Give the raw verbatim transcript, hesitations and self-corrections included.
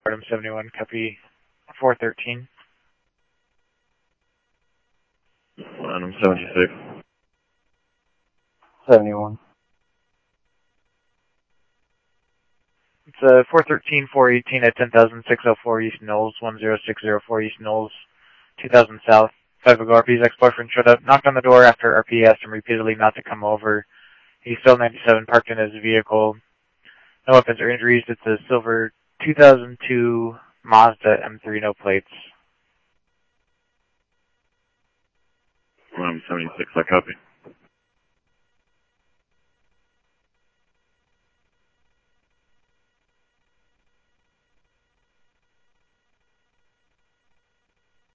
Fordham seventy-one, copy four thirteen. Fordham seventy-six. seventy-one. It's uh, four thirteen, four eighteen at ten thousand six oh four East Knowles, one zero six zero four East Knowles, two thousand South. Five ago, R P's ex-boyfriend showed up, knocked on the door after R P asked him repeatedly not to come over. He's still ninety-seven, parked in his vehicle. No weapons or injuries. It's a silver two thousand two Mazda M three, no plates. Fordham seventy-six, I copy.